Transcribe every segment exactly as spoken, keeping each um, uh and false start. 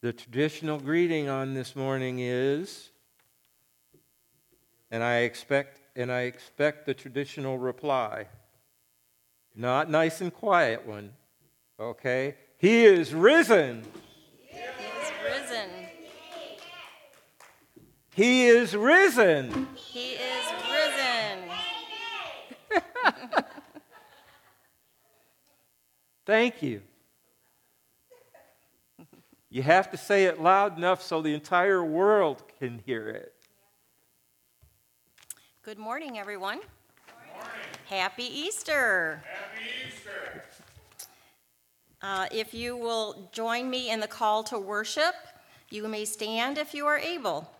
The traditional greeting on this morning is, and I expect and I expect the traditional reply. Not nice and quiet one. Okay? He is risen. He is risen. He is risen. He is risen. Thank you. You have to say it loud enough so the entire world can hear it. Good morning, everyone. Good morning. Happy Easter. Happy Easter. Uh, if you will join me in the call to worship, you may stand if you are able.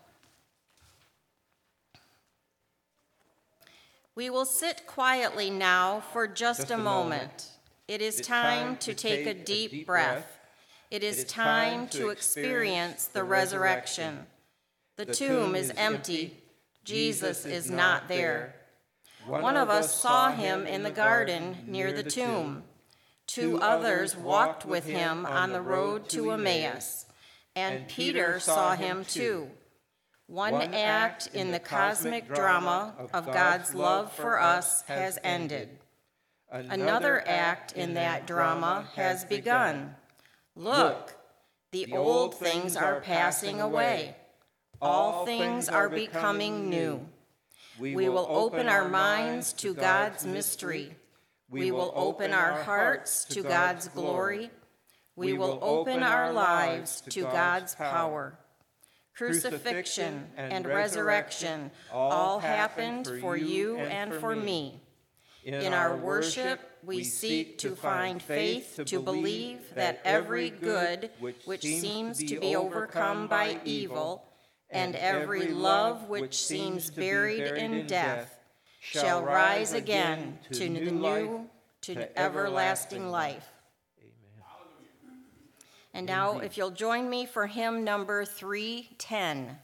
We will sit quietly now for just, Just a, a moment. moment. It is It's time to take a deep breath. It is time to experience the resurrection. The tomb is empty. Jesus is not there. One of us saw him in the garden near the tomb. Two others walked with him on the road to Emmaus, and Peter saw him too. One act in the cosmic drama of God's love for us has ended. Another act in that drama has begun. Look, the old things are passing away. All things are becoming new. We will open our minds to God's mystery. We will open our hearts to God's glory. We will open our lives to God's power. Crucifixion and resurrection all happened for you and for me. In our worship, we seek to find faith to believe that every good which seems to be overcome by evil, and every love which seems buried in death, shall rise again to the new, to everlasting life. And now, if you'll join me for hymn number three ten.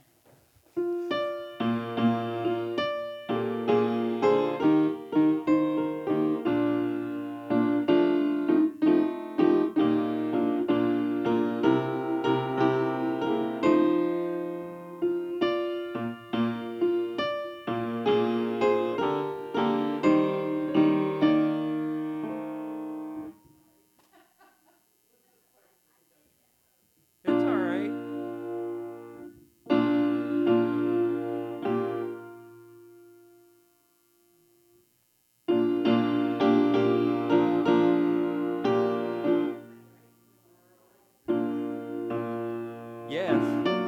Yes.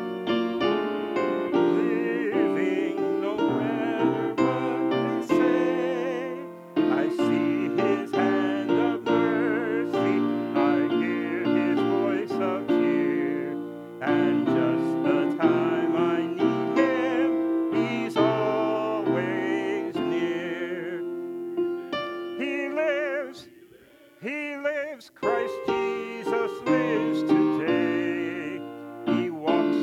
Living no matter what they say, I see his hand of mercy, I hear his voice of cheer, and just the time I need him, he's always near. He lives, he lives, Christ Jesus lives today. He walks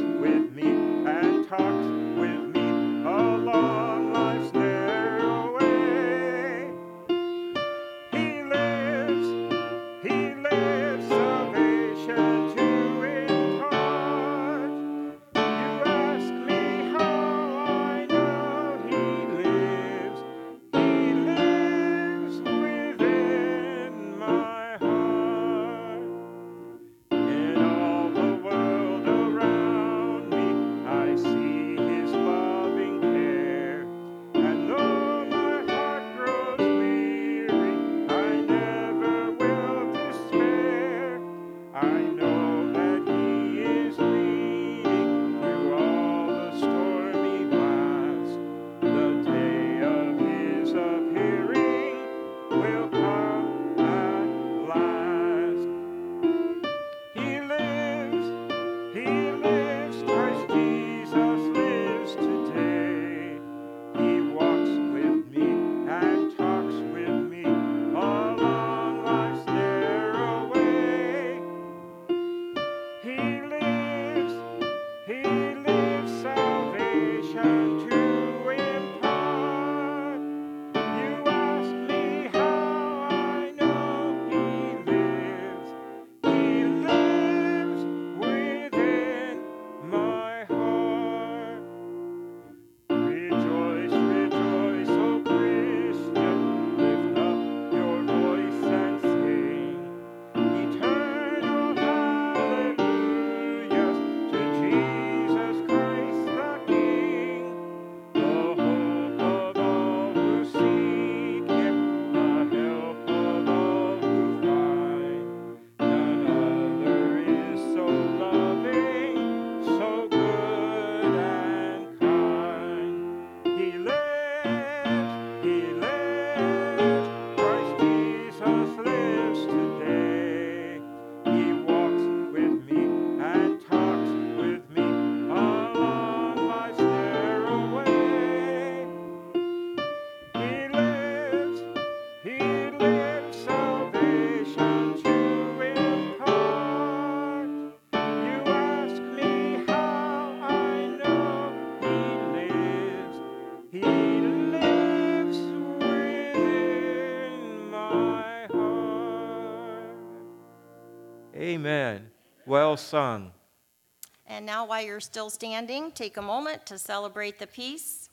Well sung. And now, while you're still standing, take a moment to celebrate the peace.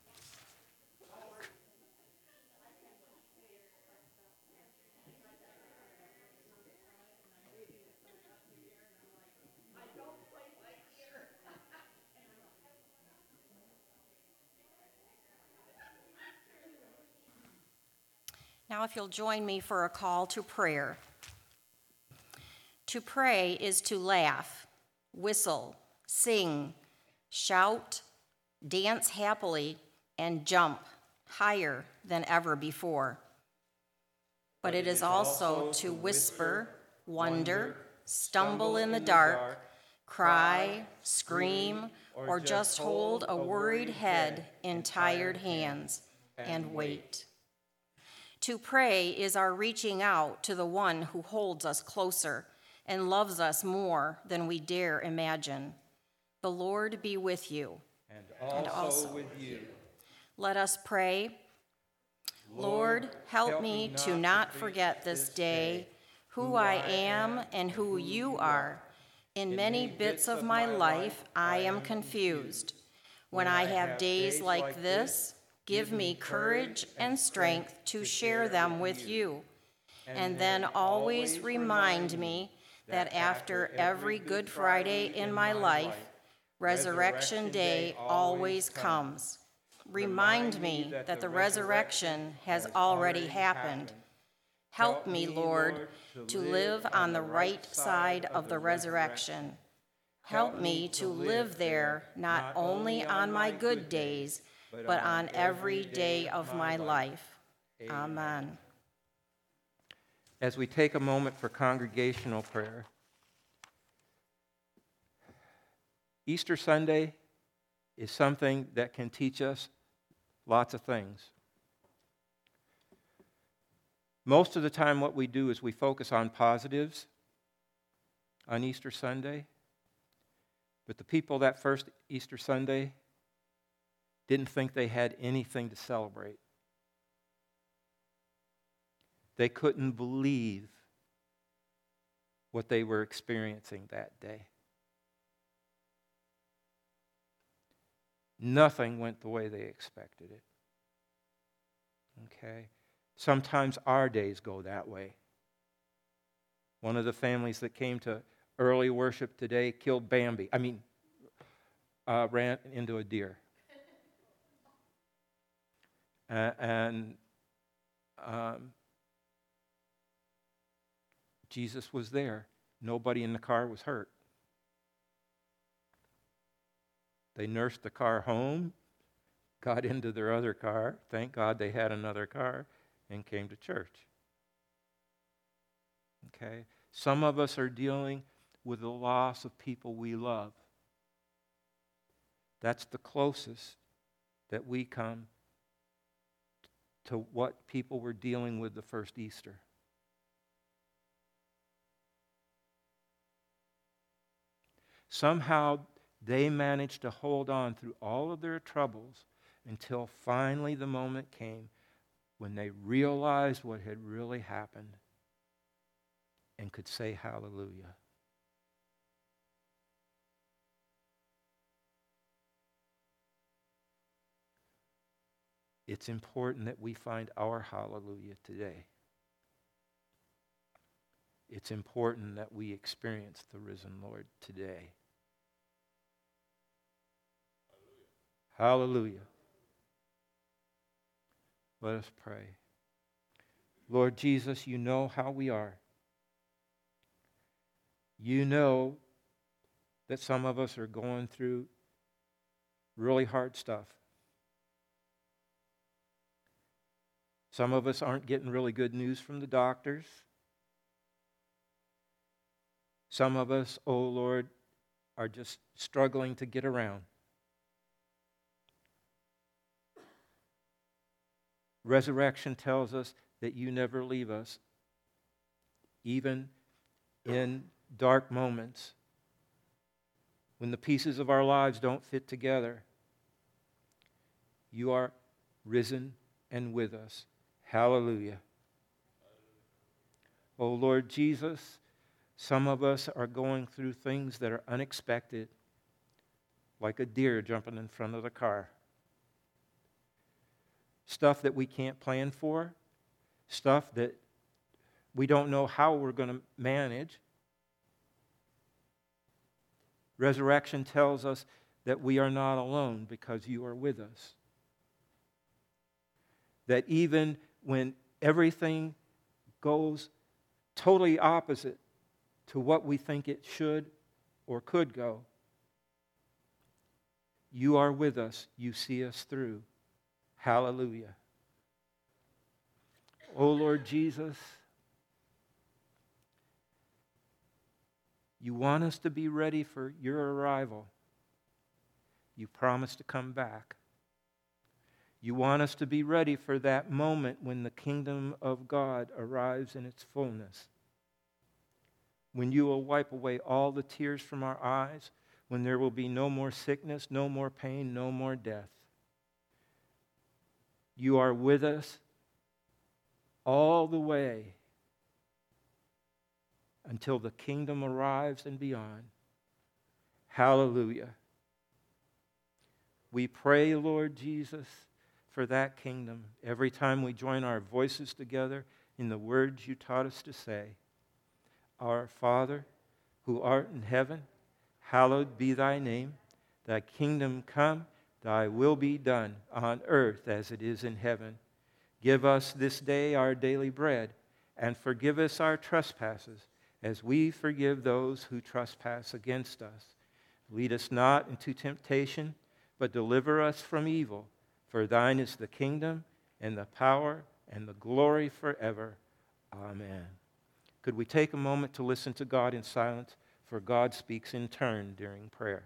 Now, if you'll join me for a call to prayer. To pray is to laugh, whistle, sing, shout, dance happily, and jump higher than ever before. But it is also to whisper, wonder, stumble in the dark, cry, scream, or just hold a worried head in tired hands and wait. To pray is our reaching out to the one who holds us closer and loves us more than we dare imagine. The Lord be with you. And also, and also with you. Let us pray. Lord, help me to not forget this day who I am and who you are. In many bits of my life, I am confused. When I have days like this, give me courage and strength to share them with you. And then always remind me that after every Good Friday in my life, Resurrection Day always comes. Remind me that the resurrection has already happened. Help me, Lord, to live on the right side of the resurrection. Help me to live there not only on my good days, but on every day of my life. Amen. As we take a moment for congregational prayer, Easter Sunday is something that can teach us lots of things. Most of the time what we do is we focus on positives on Easter Sunday, but the people that first Easter Sunday didn't think they had anything to celebrate. They couldn't believe what they were experiencing that day. Nothing went the way they expected it. Okay? Sometimes our days go that way. One of the families that came to early worship today killed Bambi. I mean, uh, ran into a deer. Uh, and um, Jesus was there. Nobody in the car was hurt. They nursed the car home, got into their other car. Thank God they had another car, and came to church. Okay? Some of us are dealing with the loss of people we love. That's the closest that we come to what people were dealing with the first Easter. Somehow they managed to hold on through all of their troubles until finally the moment came when they realized what had really happened and could say hallelujah. It's important that we find our hallelujah today. It's important that we experience the risen Lord today. Hallelujah. Let us pray. Lord Jesus, you know how we are. You know that some of us are going through really hard stuff. Some of us aren't getting really good news from the doctors. Some of us, oh Lord, are just struggling to get around. Resurrection tells us that you never leave us, even in dark moments when the pieces of our lives don't fit together. You are risen and with us. Hallelujah. Oh Lord Jesus, Some of us are going through things that are unexpected, like a deer jumping in front of the car. Stuff that we can't plan for, stuff that we don't know how we're going to manage. Resurrection tells us that we are not alone because you are with us. That even when everything goes totally opposite to what we think it should or could go, you are with us. You see us through. Hallelujah. Oh Lord Jesus, you want us to be ready for your arrival. You promise to come back. You want us to be ready for that moment when the kingdom of God arrives in its fullness. When you will wipe away all the tears from our eyes, when there will be no more sickness, no more pain, no more death. You are with us all the way until the kingdom arrives and beyond. Hallelujah. We pray, Lord Jesus, for that kingdom every time we join our voices together in the words you taught us to say. Our Father, who art in heaven, hallowed be thy name. Thy kingdom come, thy will be done on earth as it is in heaven. Give us this day our daily bread, and forgive us our trespasses, as we forgive those who trespass against us. Lead us not into temptation, but deliver us from evil. For thine is the kingdom, and the power, and the glory forever. Amen. Could we take a moment to listen to God in silence, for God speaks in turn during prayer.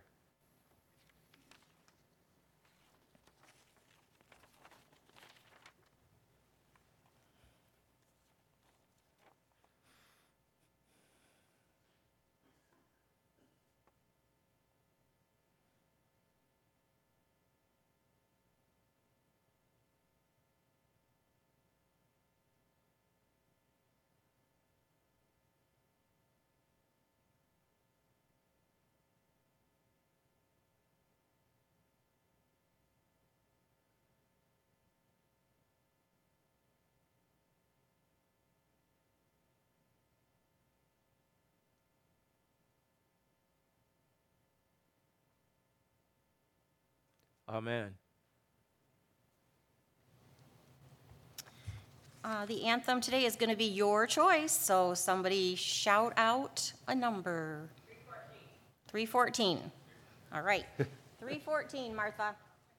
Amen. Uh, the anthem today is going to be your choice, so somebody shout out a number. three fourteen. All right. three fourteen, Martha.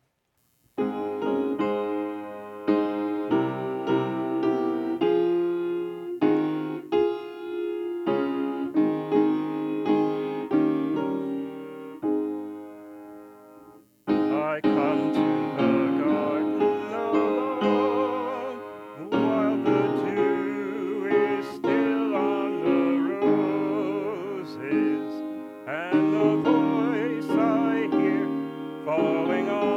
I come to the garden alone, while the dew is still on the roses, and the voice I hear falling on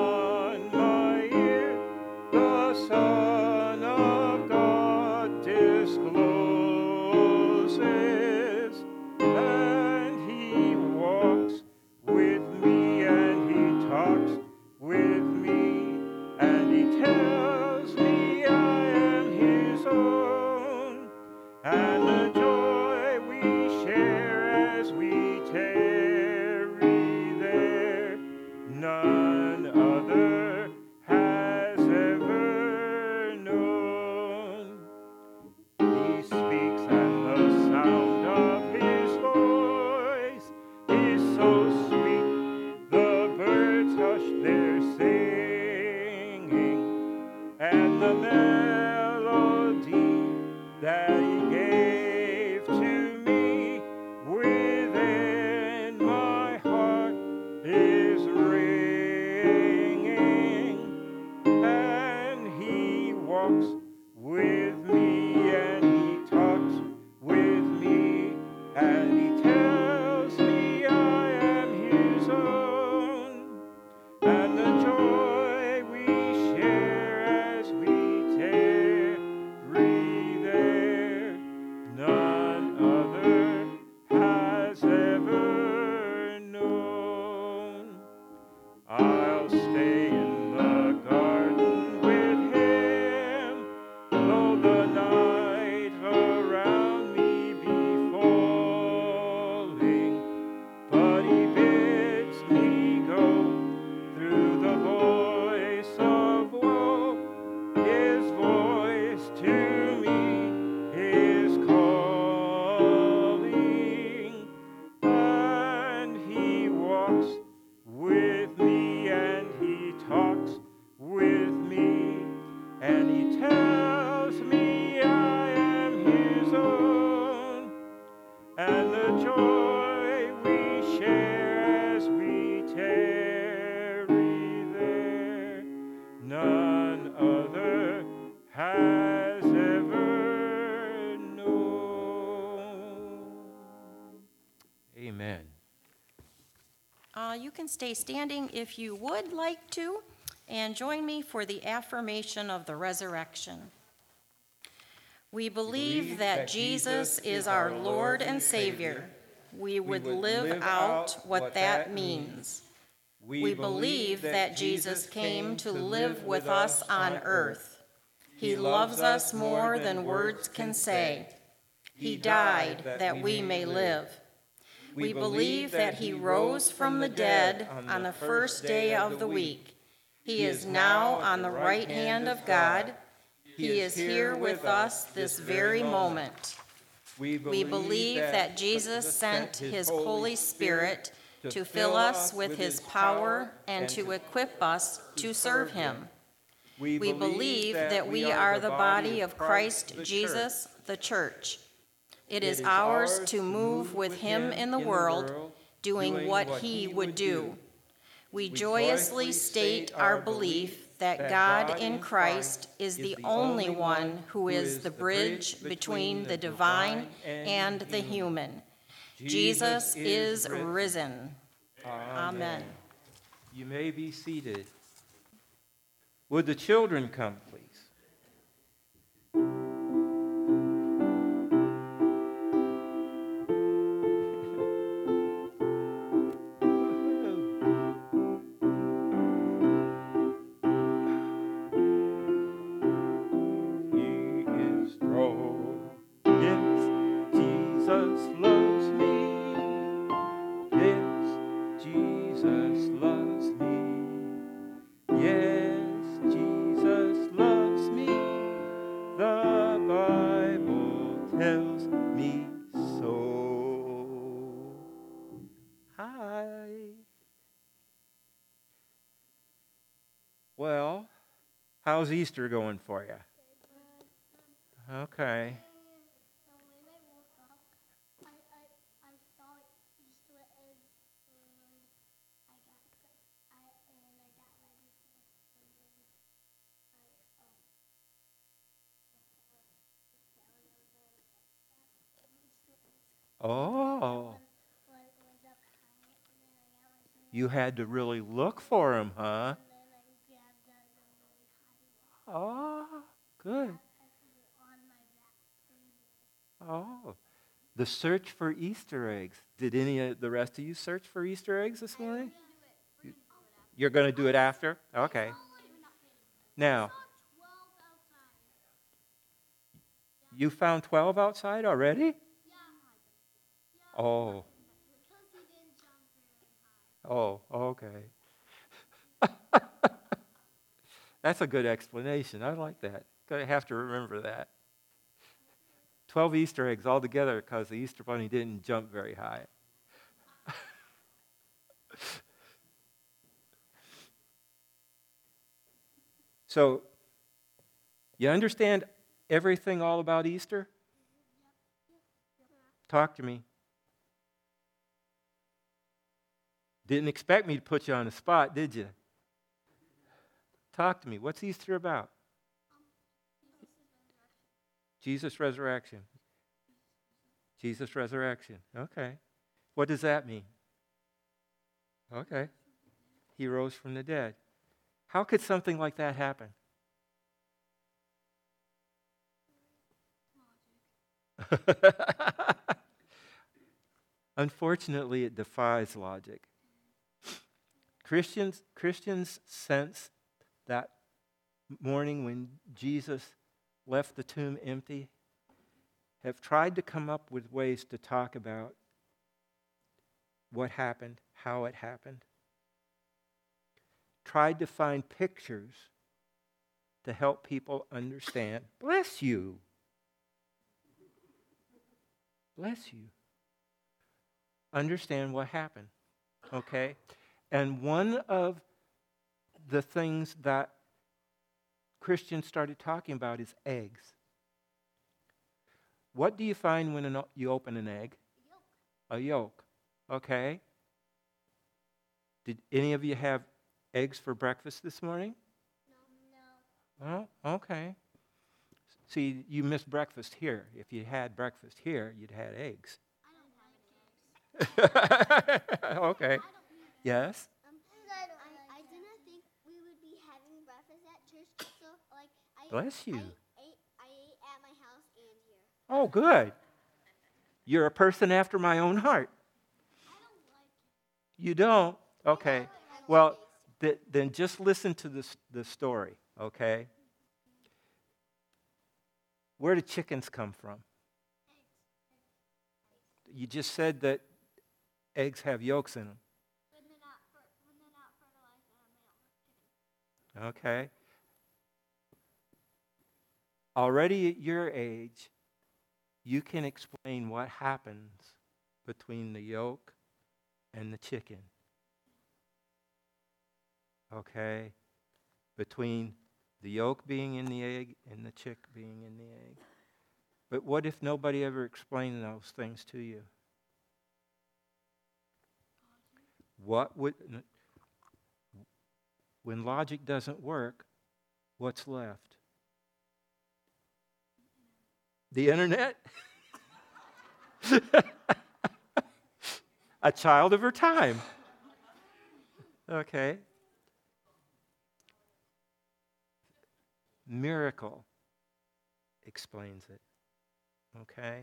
Uh, you can stay standing if you would like to, and join me for the affirmation of the resurrection. We believe that Jesus is our Lord and Savior. We would live out what that means. We believe that Jesus came to live with us on earth. He loves us more than words can say. He died that we may live. We believe that he rose from the dead on the first day of the week. He is now on the right hand of God. He is here with us this very moment. We believe that Jesus sent his Holy Spirit to fill us with his power and to equip us to serve him. We believe that we are the body of Christ Jesus, the church. It is ours to move with him in the world, doing what he would do. We joyously state our belief that God in Christ is the only one who is the bridge between the divine and the human. Jesus is risen. Amen. You may be seated. Would the children come, please? Well, how's Easter going for you? Okay. Oh. You had to really look for him, huh? Oh, good. Oh, the search for Easter eggs. Did any of the rest of you search for Easter eggs this morning? You're going to do it after? Okay. Now, you found twelve outside already? Oh. Oh, okay. That's a good explanation. I like that. Gonna have to remember that. Twelve Easter eggs all together because the Easter bunny didn't jump very high. So, you understand everything all about Easter? Talk to me. Didn't expect me to put you on the spot, did you? Talk to me. What's Easter about? Jesus' resurrection. Jesus' resurrection. Okay. What does that mean? Okay. He rose from the dead. How could something like that happen? Unfortunately, it defies logic. Christians, Christians sense that morning when Jesus left the tomb empty, have tried to come up with ways to talk about what happened, how it happened. Tried to find pictures to help people understand. Bless you. Bless you. Understand what happened, okay? And one of the things that Christians started talking about is eggs. What do you find when an, you open an egg? A yolk. A yolk, okay. Did any of you have eggs for breakfast this morning? No. No. Oh, okay. See, you missed breakfast here. If you had breakfast here, you'd had eggs. I don't like eggs. Okay. Yes? Um, I, I didn't think we would be having breakfast at church, so like I Bless you. I ate I ate at my house and here. Oh, good. You're a person after my own heart. I don't like it. You don't? Okay. Well, th- then just listen to this the story, okay? Where do chickens come from? You just said that eggs have yolks in them. When they're not fer- when they're not fertilized and a male chicken. Okay. Already at your age, you can explain what happens between the yolk and the chicken. Okay? Between the yolk being in the egg and the chick being in the egg. But what if nobody ever explained those things to you? What would, when logic doesn't work, what's left? The internet? A child of her time. Okay. Miracle explains it. Okay?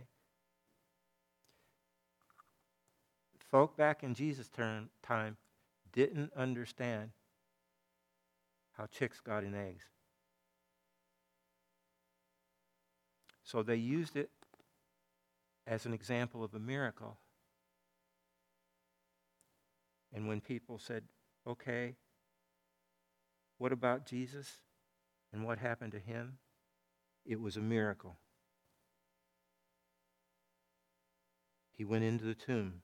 Folk back in Jesus' term, time didn't understand how chicks got in eggs. So they used it as an example of a miracle. And when people said, okay, what about Jesus and what happened to him? It was a miracle. He went into the tomb.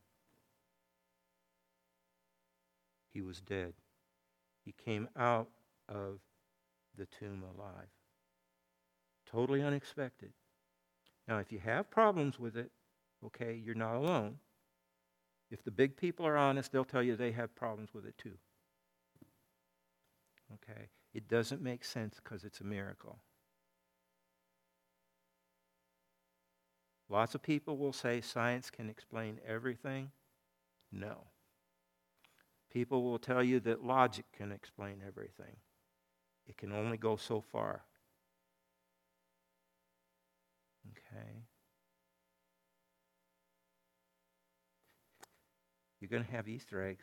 He was dead. He came out of the tomb alive. Totally unexpected. Now, if you have problems with it, okay, you're not alone. If the big people are honest, they'll tell you they have problems with it too. Okay? It doesn't make sense because it's a miracle. Lots of people will say science can explain everything. No. People will tell you that logic can explain everything. It can only go so far. Okay. You're going to have Easter eggs.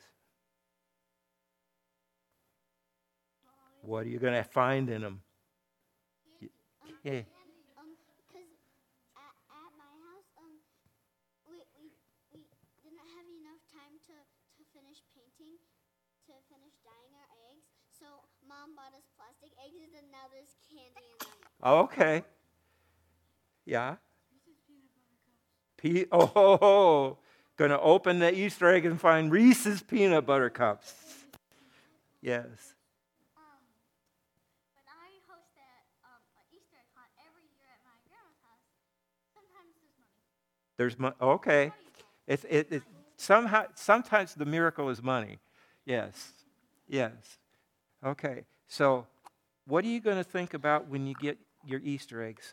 What are you going to find in them? Yeah. Um, because at, at my house, um, we, we we didn't have enough time to, to finish painting, to finish dyeing our eggs. So Mom bought us plastic eggs, and now there's candy in them. Okay. Yeah. Pe- oh, ho, ho. Gonna open the Easter egg and find Reese's peanut butter cups. Yes. Um, when I host that um an Easter egg hunt every year at my grandma's house, sometimes there's money. There's mo- okay. It's it, it somehow sometimes the miracle is money. Yes. Yes. Okay. So, what are you going to think about when you get your Easter eggs?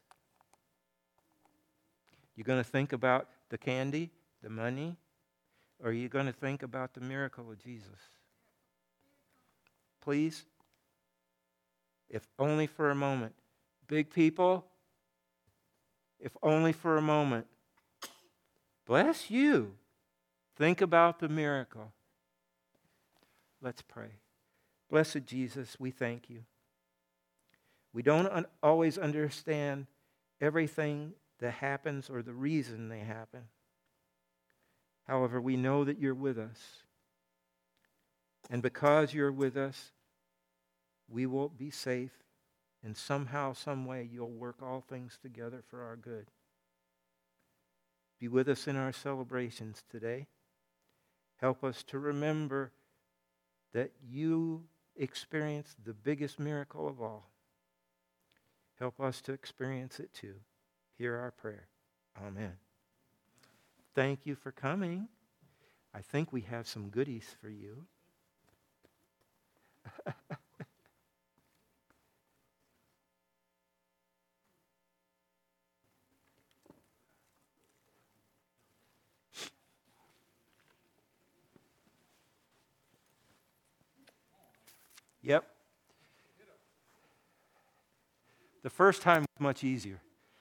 You're going to think about the candy, the money, or are you going to think about the miracle of Jesus? Please? If only for a moment. Big people, if only for a moment. Bless you. Think about the miracle. Let's pray. Blessed Jesus, we thank you. We don't un- always understand everything that happens or the reason they happen. However, we know that you're with us. And because you're with us, we will be safe. And somehow, some way, you'll work all things together for our good. Be with us in our celebrations today. Help us to remember that you experienced the biggest miracle of all. Help us to experience it too. Hear our prayer. Amen. Thank you for coming. I think we have some goodies for you. Yep. The first time was much easier.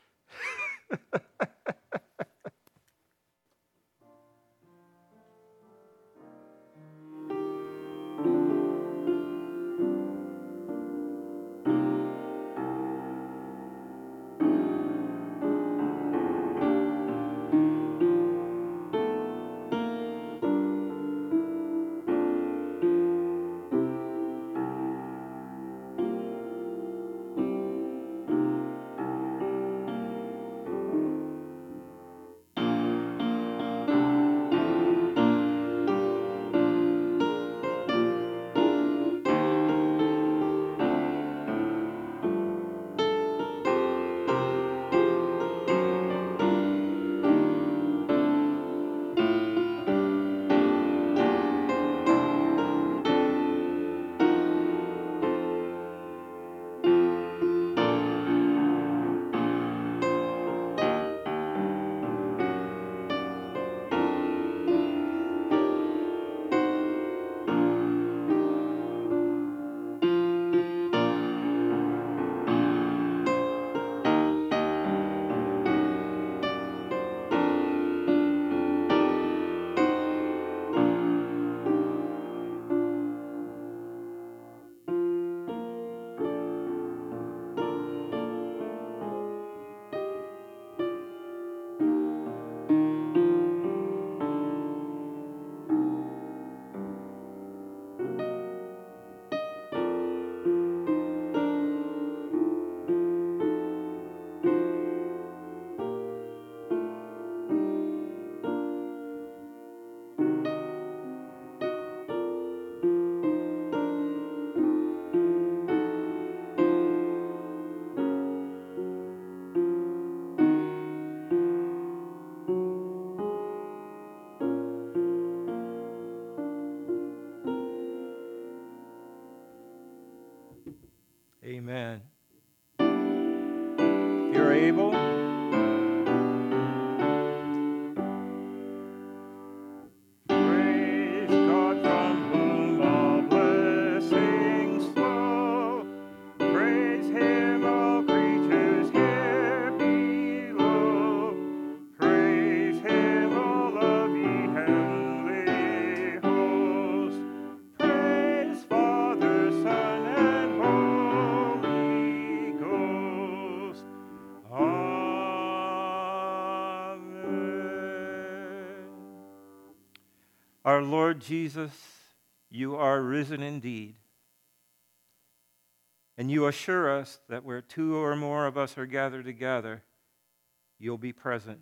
Amen. If you're able, Praise God from whom all blessings flow. Praise Him, all creatures here below. Praise Him, all of ye heavenly hosts. Praise Father, Son, and Holy Ghost. Amen. our Lord Jesus, you are risen indeed. And you assure us that where two or more of us are gathered together, you'll be present.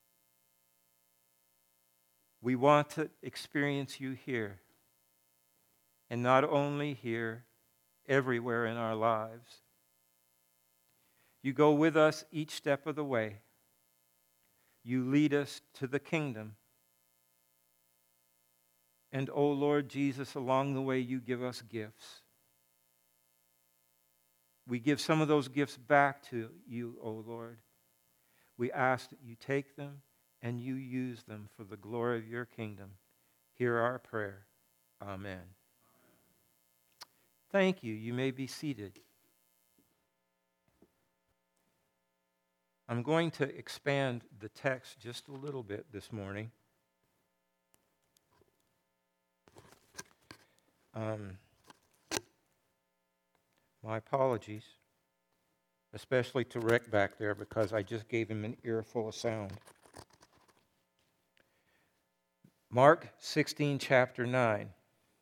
We want to experience you here, and not only here, everywhere in our lives. You go with us each step of the way. You lead us to the kingdom. And, O Lord Jesus, along the way you give us gifts. We give some of those gifts back to you, O Lord. We ask that you take them and you use them for the glory of your kingdom. Hear our prayer. Amen. Thank you. You may be seated. I'm going to expand the text just a little bit this morning. Um, my apologies, especially to Rick back there, because I just gave him an earful of sound. Mark sixteen, chapter nine.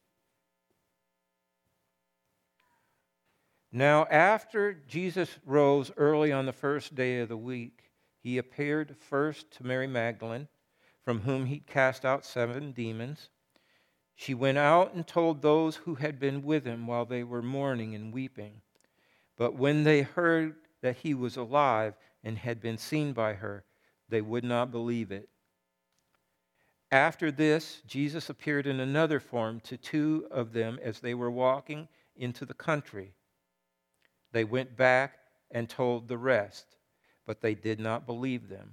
Now, after Jesus rose early on the first day of the week, he appeared first to Mary Magdalene, from whom he'd cast out seven demons. She went out and told those who had been with him while they were mourning and weeping. But when they heard that he was alive and had been seen by her, they would not believe it. After this, Jesus appeared in another form to two of them as they were walking into the country. They went back and told the rest, but they did not believe them.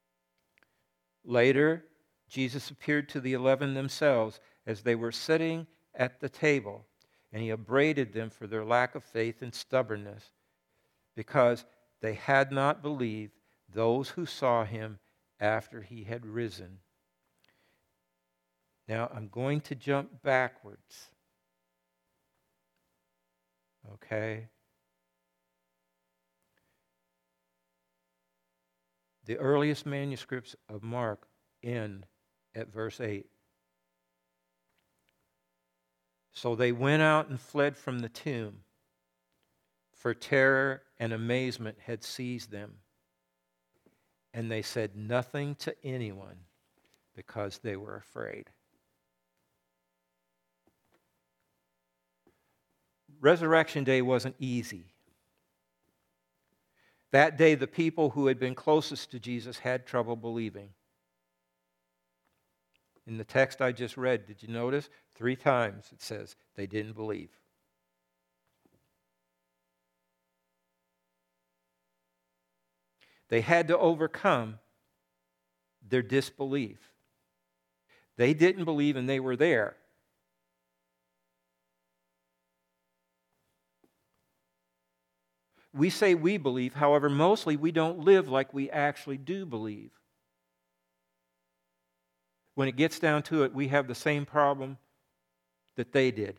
Later, Jesus appeared to the eleven themselves as they were sitting at the table. and he upbraided them for their lack of faith and stubbornness, because they had not believed those who saw him after he had risen. Now, I'm going to jump backwards. Okay? The earliest manuscripts of Mark end at verse eight. So they went out and fled from the tomb, for terror and amazement had seized them. And they said nothing to anyone because they were afraid. Resurrection Day wasn't easy. That day, the people who had been closest to Jesus had trouble believing. In the text I just read, did you notice? Three times it says they didn't believe. They had to overcome their disbelief. They didn't believe and they were there. We say we believe, however, mostly we don't live like we actually do believe. When it gets down to it, we have the same problem that they did.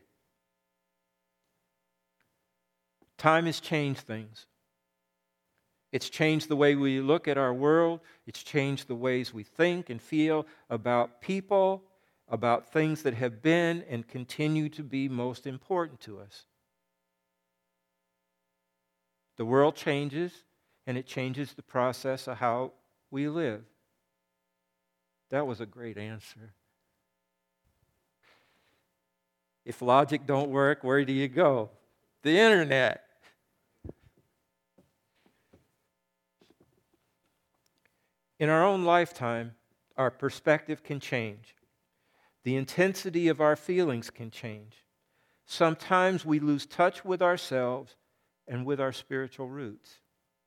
Time has changed things. It's changed the way we look at our world. It's changed the ways we think and feel about people, about things that have been and continue to be most important to us. The world changes, and it changes the process of how we live. That was a great answer. If logic don't work, where do you go? The internet. In our own lifetime, our perspective can change. The intensity of our feelings can change. Sometimes we lose touch with ourselves and with our spiritual roots.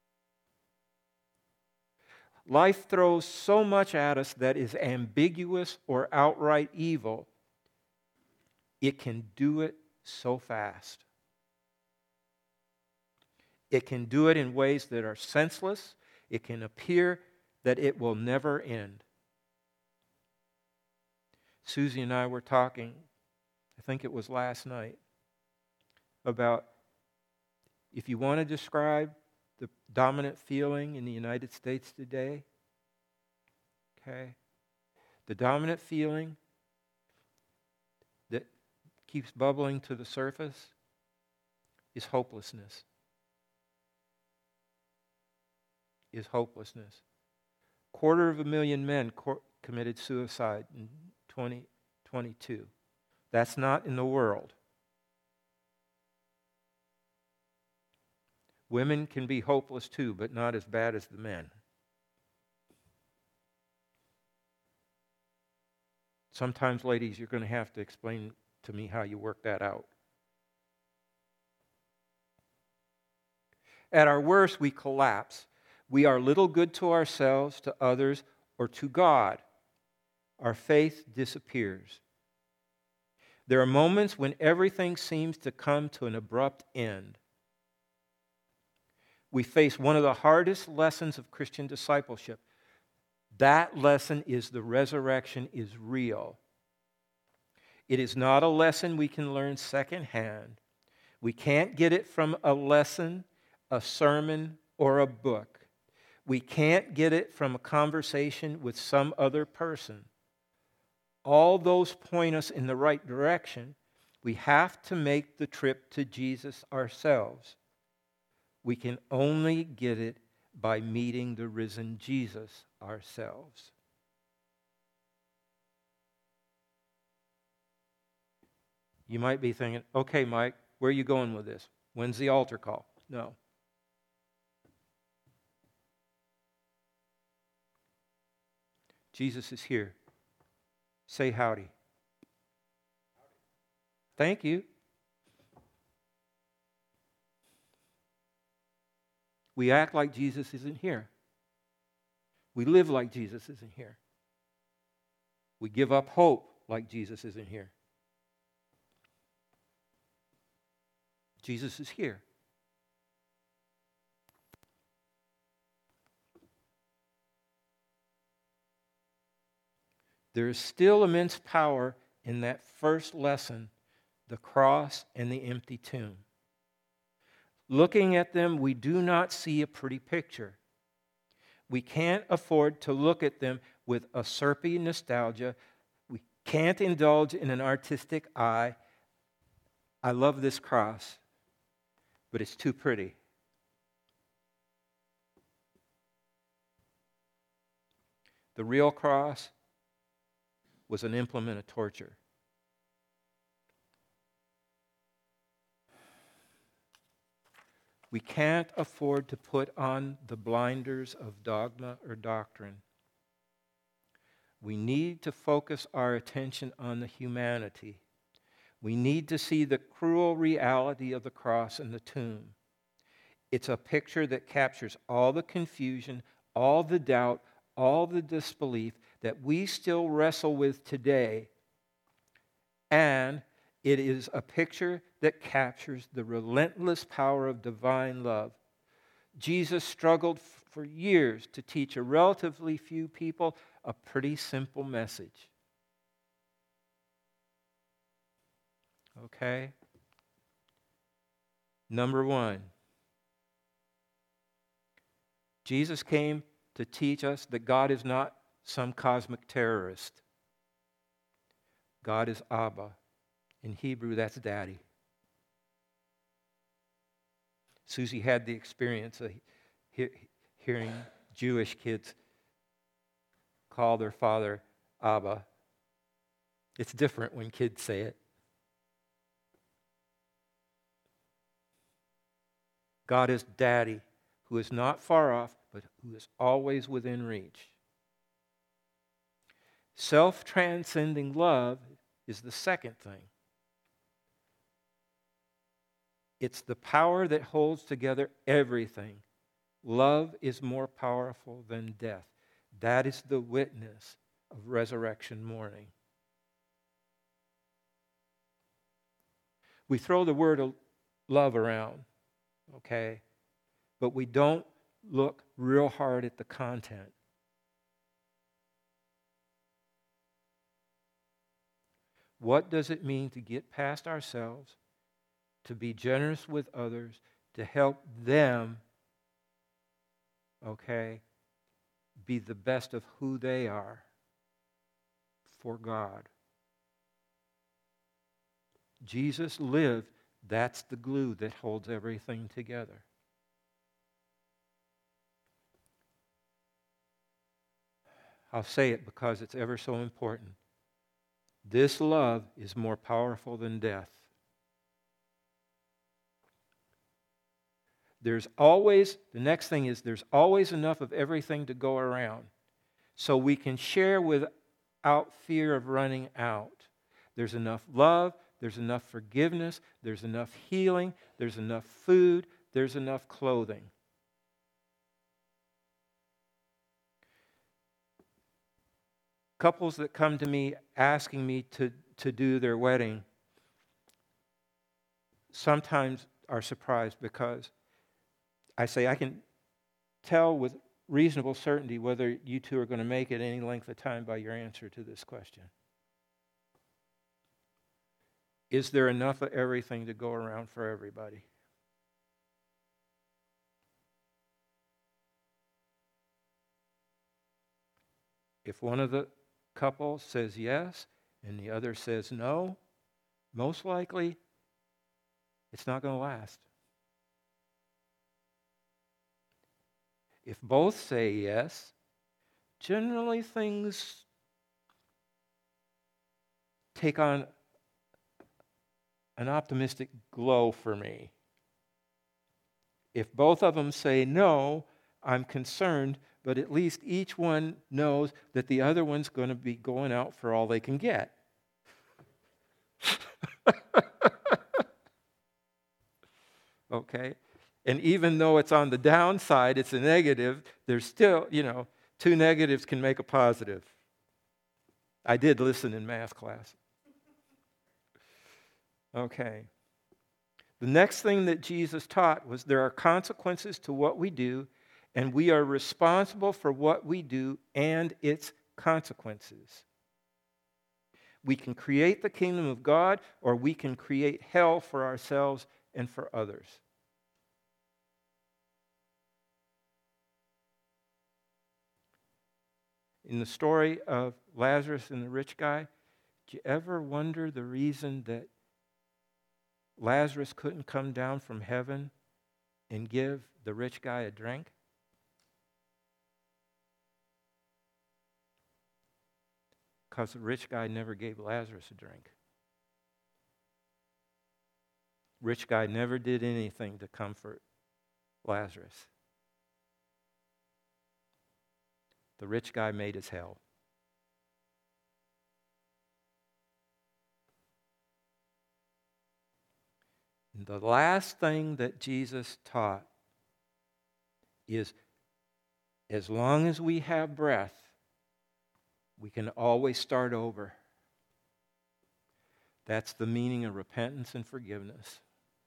Life throws so much at us that is ambiguous or outright evil. It can do it so fast. It can do it in ways that are senseless. It can appear that it will never end. Susie and I were talking, I think it was last night, about if you want to describe the dominant feeling in the United States today, okay, the dominant feeling that keeps bubbling to the surface is hopelessness. Is hopelessness. Quarter of a million men co- committed suicide in twenty twenty-two. That's not in the world. Women can be hopeless too, but not as bad as the men. Sometimes, ladies, you're going to have to explain to me how you work that out. At our worst, we collapse. We are little good to ourselves, to others, or to God. Our faith disappears. There are moments when everything seems to come to an abrupt end. We face one of the hardest lessons of Christian discipleship. That lesson is the resurrection is real. It is not a lesson we can learn secondhand. We can't get it from a lesson, a sermon, or a book. We can't get it from a conversation with some other person. All those point us in the right direction. We have to make the trip to Jesus ourselves. We can only get it by meeting the risen Jesus ourselves. You might be thinking, okay, Mike, where are you going with this? When's the altar call? No. Jesus is here. Say howdy. Thank you. We act like Jesus isn't here. We live like Jesus isn't here. We give up hope like Jesus isn't here. Jesus is here. There is still immense power in that first lesson, the cross and the empty tomb. Looking at them, we do not see a pretty picture. We can't afford to look at them with a syrupy nostalgia. We can't indulge in an artistic eye. I love this cross, but it's too pretty. The real cross was an implement of torture. We can't afford to put on the blinders of dogma or doctrine. We need to focus our attention on the humanity. We need to see the cruel reality of the cross and the tomb. It's a picture that captures all the confusion, all the doubt, all the disbelief that we still wrestle with today. And it is a picture that captures the relentless power of divine love. Jesus struggled for years to teach a relatively few people a pretty simple message. Okay? Number one, Jesus came to teach us that God is not some cosmic terrorist. God is Abba. In Hebrew, that's daddy. Susie had the experience of he- hearing Jewish kids call their father Abba. It's different when kids say it. God is daddy, who is not far off, but who is always within reach. Self-transcending love is the second thing. It's the power that holds together everything. Love is more powerful than death. That is the witness of resurrection morning. We throw the word love around, okay? But we don't look real hard at the content. What does it mean to get past ourselves, to be generous with others, to help them, okay, be the best of who they are for God? Jesus lived. That's the glue that holds everything together. I'll say it because it's ever so important. This love is more powerful than death. There's always, the next thing is there's always enough of everything to go around. So we can share without fear of running out. There's enough love, there's enough forgiveness, there's enough healing, there's enough food, there's enough clothing. Couples that come to me asking me to, to do their wedding sometimes are surprised because I say, I can tell with reasonable certainty whether you two are going to make it any length of time by your answer to this question. Is there enough of everything to go around for everybody? If one of the couple says yes and the other says no, most likely it's not going to last. If both say yes, generally things take on an optimistic glow for me. If both of them say no, I'm concerned, but at least each one knows that the other one's going to be going out for all they can get. Okay? And even though it's on the downside, it's a negative, there's still, you know, two negatives can make a positive. I did listen in math class. Okay. The next thing that Jesus taught was there are consequences to what we do, and we are responsible for what we do and its consequences. We can create the kingdom of God, or we can create hell for ourselves and for others. In the story of Lazarus and the rich guy, did you ever wonder the reason that Lazarus couldn't come down from heaven and give the rich guy a drink? Because the rich guy never gave Lazarus a drink. Rich guy never did anything to comfort Lazarus. The rich guy made his hell. And the last thing that Jesus taught is, as long as we have breath, we can always start over. That's the meaning of repentance and forgiveness.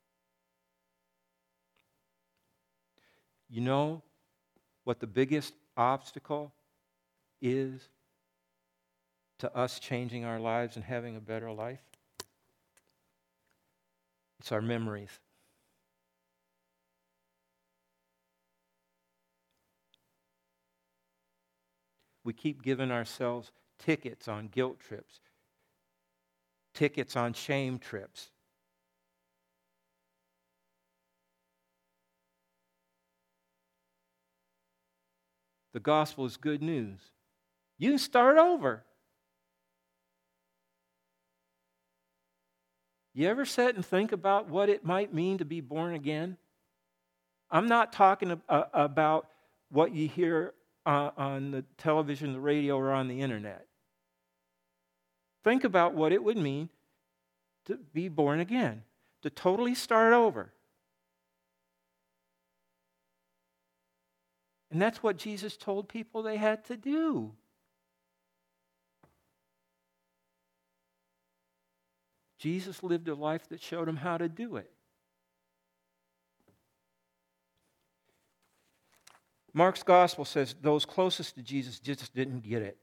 You know what the biggest obstacle is to us changing our lives and having a better life? It's our memories. We keep giving ourselves tickets on guilt trips, tickets on shame trips. The gospel is good news. You can start over. You ever sit and think about what it might mean to be born again? I'm not talking ab- about what you hear uh, on the television, the radio, or on the internet. Think about what it would mean to be born again, to totally start over. And that's what Jesus told people they had to do. Jesus lived a life that showed them how to do it. Mark's gospel says those closest to Jesus just didn't get it.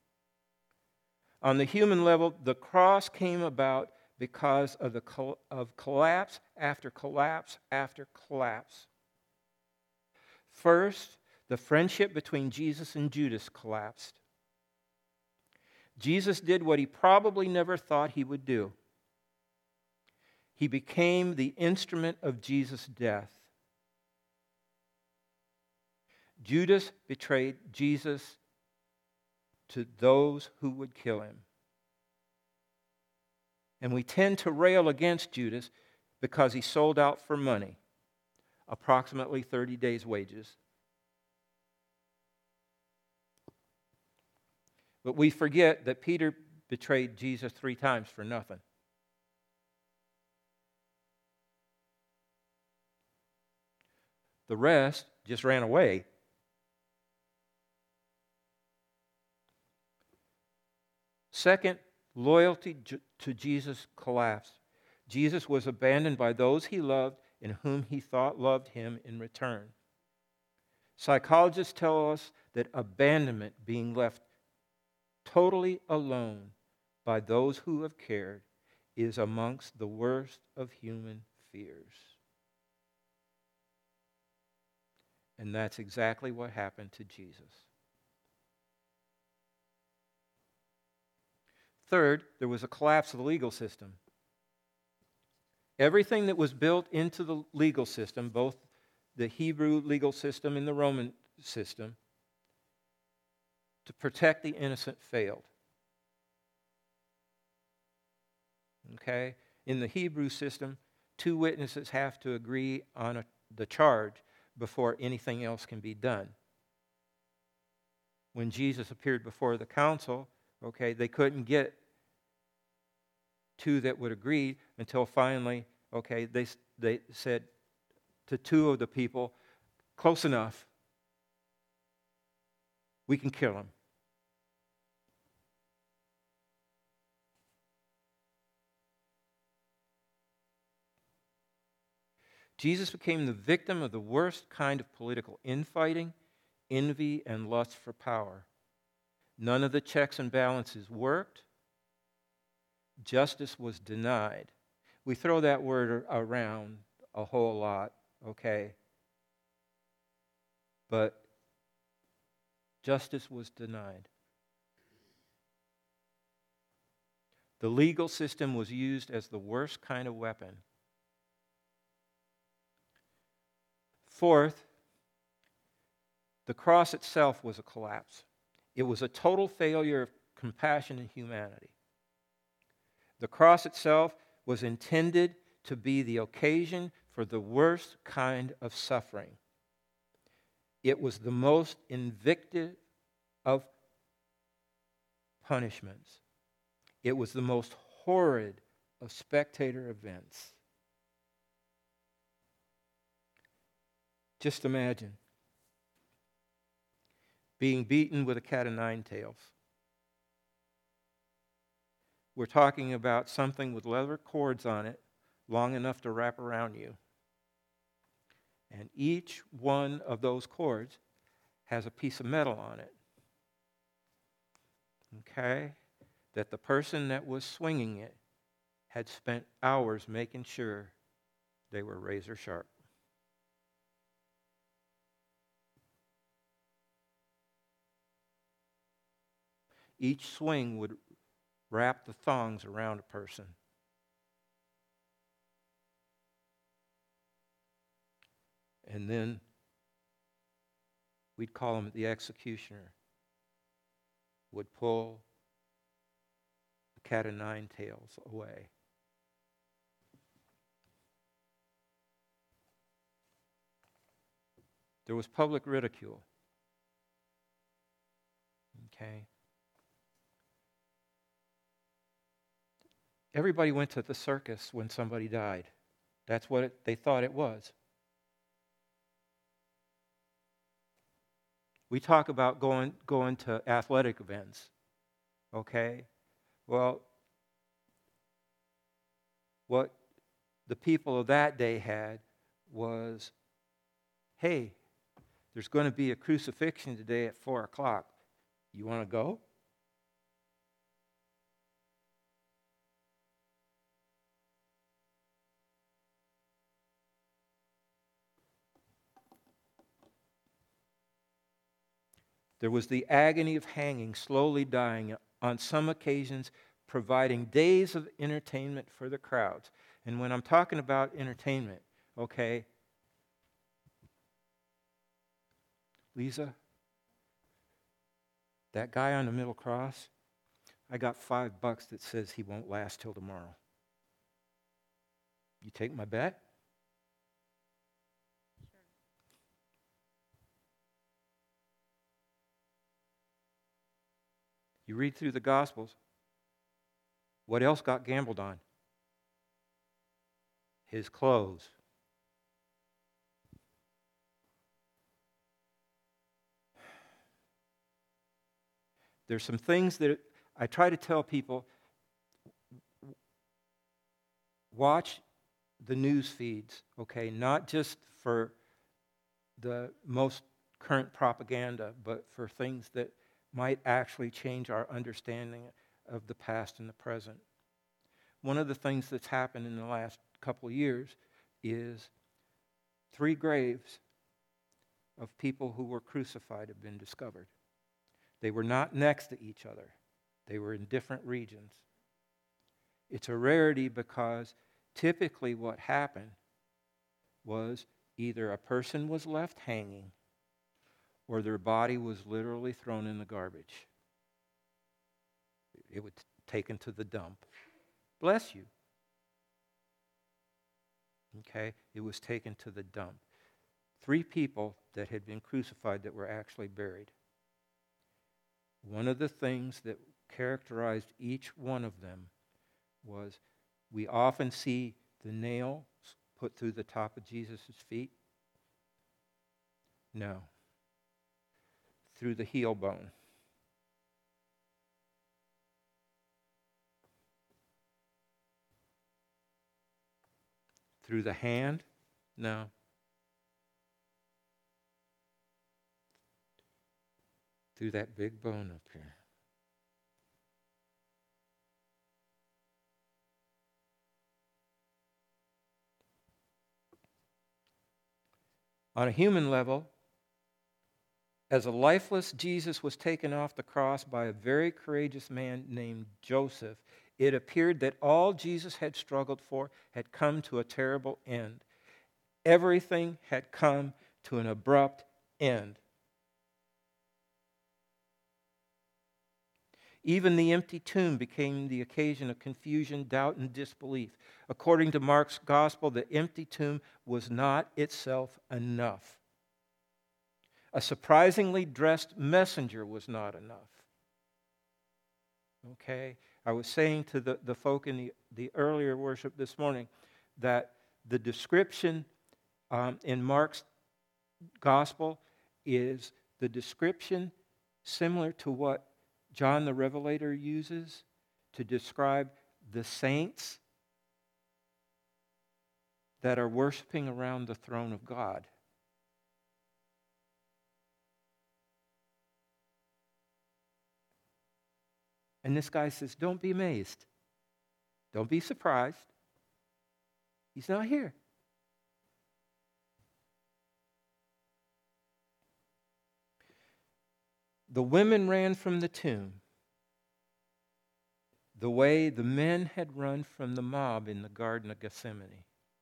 On the human level, the cross came about because of the col- of collapse after collapse after collapse. First, the friendship between Jesus and Judas collapsed. Jesus did what he probably never thought he would do. He became the instrument of Jesus' death. Judas betrayed Jesus to those who would kill him. And we tend to rail against Judas because he sold out for money, approximately thirty days' wages. But we forget that Peter betrayed Jesus three times for nothing. The rest just ran away. Second, loyalty to Jesus collapsed. Jesus was abandoned by those he loved and whom he thought loved him in return. Psychologists tell us that abandonment, being left totally alone by those who have cared, is amongst the worst of human fears. And that's exactly what happened to Jesus. Third, there was a collapse of the legal system. Everything that was built into the legal system, both the Hebrew legal system and the Roman system, to protect the innocent failed. Okay? In the Hebrew system, two witnesses have to agree on a, the charge before anything else can be done. When Jesus appeared before the council, okay, they couldn't get two that would agree until finally, okay, they, they said to two of the people, close enough, we can kill him. Jesus became the victim of the worst kind of political infighting, envy, and lust for power. None of the checks and balances worked. Justice was denied. We throw that word around a whole lot, okay? But justice was denied. The legal system was used as the worst kind of weapon. Fourth, the cross itself was a collapse. It was a total failure of compassion and humanity. The cross itself was intended to be the occasion for the worst kind of suffering. It was the most invictive of punishments. It was the most horrid of spectator events. Just imagine being beaten with a cat of nine tails. We're talking about something with leather cords on it, long enough to wrap around you. And each one of those cords has a piece of metal on it. Okay? That the person that was swinging it had spent hours making sure they were razor sharp. Each swing would wrap the thongs around a person. And then we'd call him the executioner, would pull the cat of nine tails away. There was public ridicule. Okay. Everybody went to the circus when somebody died. That's what it, they thought it was. We talk about going, going to athletic events, okay? Well, what the people of that day had was, hey, there's going to be a crucifixion today at four o'clock. You want to go? There was the agony of hanging, slowly dying, on some occasions providing days of entertainment for the crowds. And when I'm talking about entertainment, okay, Lisa, that guy on the middle cross, I got five bucks that says he won't last till tomorrow. You take my bet? You read through the Gospels, what else got gambled on? His clothes. There's some things that I try to tell people, watch the news feeds, okay? Not just for the most current propaganda, but for things that might actually change our understanding of the past and the present. One of the things that's happened in the last couple of years is three graves of people who were crucified have been discovered. They were not next to each other. They were in different regions. It's a rarity because typically what happened was either a person was left hanging or their body was literally thrown in the garbage. It was taken to the dump. Bless you. Okay? It was taken to the dump. Three people that had been crucified that were actually buried. One of the things that characterized each one of them was we often see the nail put through the top of Jesus' feet. No. Through the heel bone. Through the hand, No. Through that big bone up here. On a human level, as a lifeless Jesus was taken off the cross by a very courageous man named Joseph, it appeared that all Jesus had struggled for had come to a terrible end. Everything had come to an abrupt end. Even the empty tomb became the occasion of confusion, doubt, and disbelief. According to Mark's gospel, the empty tomb was not itself enough. A surprisingly dressed messenger was not enough. Okay? I was saying to the, the folk in the, the earlier worship this morning that the description um, in Mark's gospel is the description similar to what John the Revelator uses to describe the saints that are worshiping around the throne of God. And this guy says, don't be amazed. Don't be surprised. He's not here. The women ran from the tomb the way the men had run from the mob in the Garden of Gethsemane.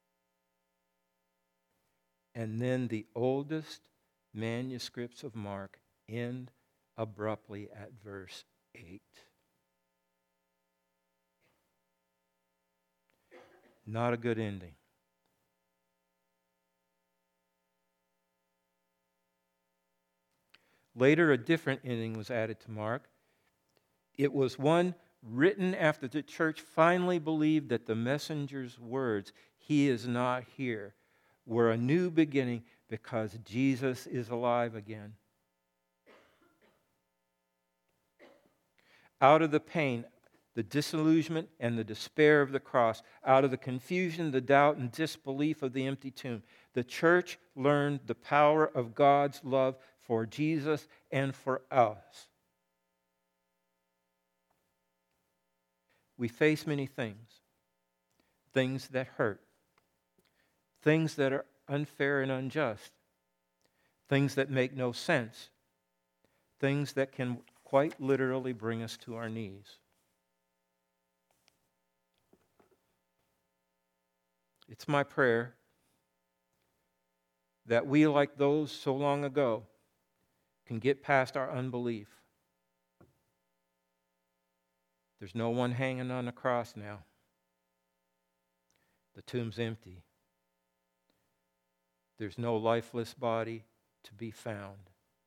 And then the oldest manuscripts of Mark end abruptly at verse eight. Not a good ending. Later, a different ending was added to Mark. It was one written after the church finally believed that the messenger's words, "He is not here," were a new beginning because Jesus is alive again. Out of the pain, the disillusionment, and the despair of the cross, out of the confusion, the doubt, and disbelief of the empty tomb, the church learned the power of God's love for Jesus and for us. We face many things, things that hurt, things that are unfair and unjust, things that make no sense, things that can quite literally bring us to our knees. It's my prayer that we, like those so long ago, can get past our unbelief. There's no one hanging on the cross now. The tomb's empty. There's no lifeless body to be found.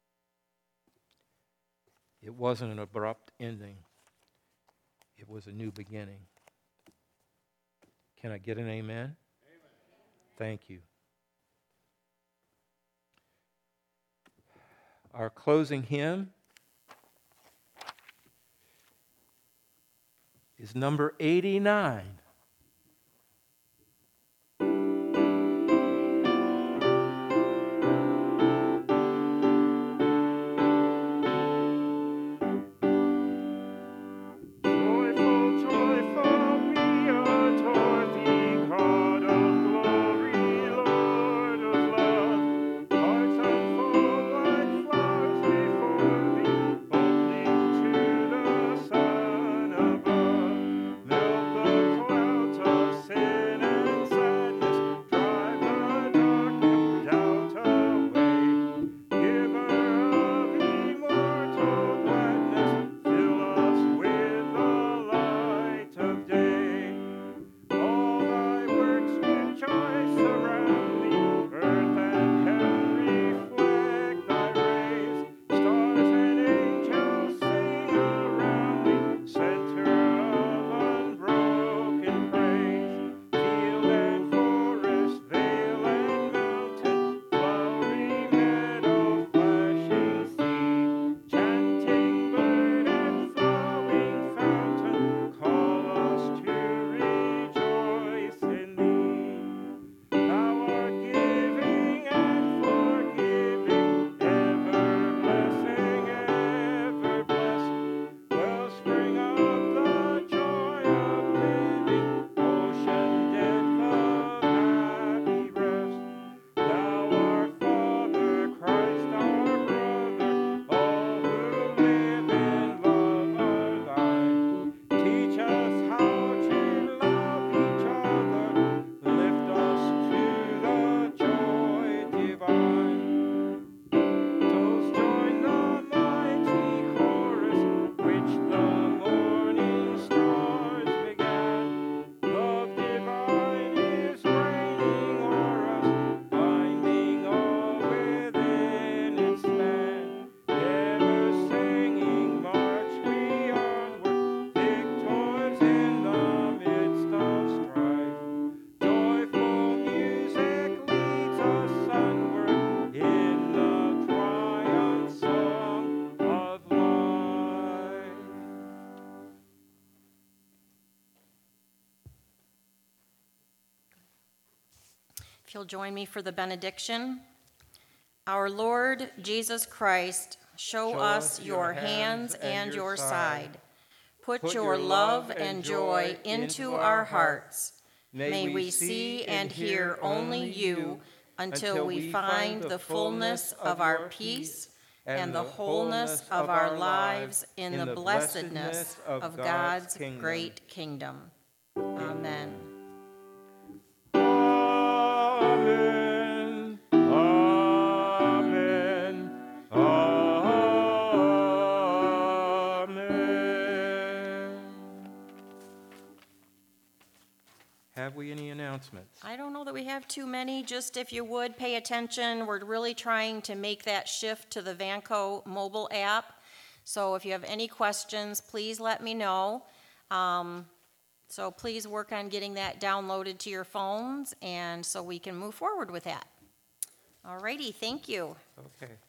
It wasn't an abrupt ending. It was a new beginning. Can I get an amen? Amen. Thank you. Our closing hymn is number eighty-nine. Melt the If you'll join me for the benediction. Our Lord Jesus Christ, show, show us your hands and your side. Put, Put your love and joy into our hearts. May we see and hear only you until we find the fullness of our peace and the wholeness of our lives in the blessedness of God's great kingdom. Amen. Amen. Amen. Amen. Have we any announcements? I don't know that we have too many. Just if you would pay attention, we're really trying to make that shift to the Vanco mobile app. So if you have any questions, please let me know. Um, so please work on getting that downloaded to your phones, and so we can move forward with that. All righty, thank you. Okay.